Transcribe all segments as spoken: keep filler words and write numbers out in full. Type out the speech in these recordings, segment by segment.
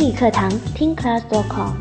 英语课堂听 class dot com。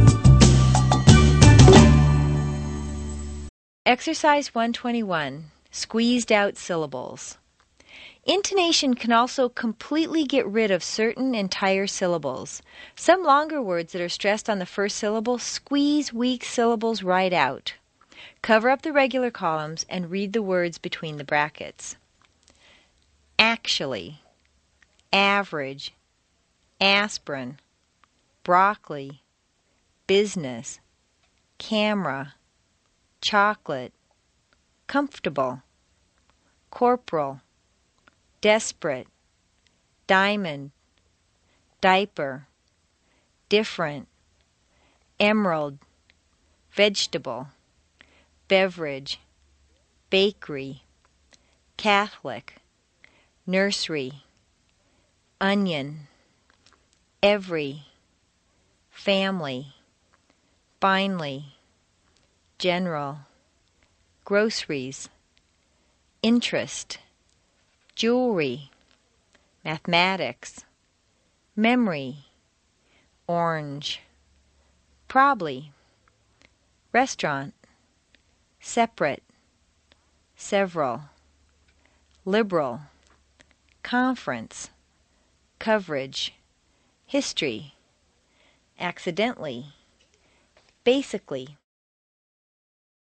Exercise one twenty-one, Squeezed Out Syllables. Intonation can also completely get rid of certain entire syllables. Some longer words that are stressed on the first syllable squeeze weak syllables right out. Cover up the regular columns and read the words between the brackets. Actually, average, aspirin, broccoli, business, camera, chocolate, comfortable, corporal, desperate, diamond, diaper, different, emerald, vegetable, beverage, bakery, Catholic, nursery, onion, every, family, finally, general, groceries, interest, jewelry, mathematics, memory, orange, probably, restaurant, separate, several, liberal, conference, coverage, history, accidentally, basically,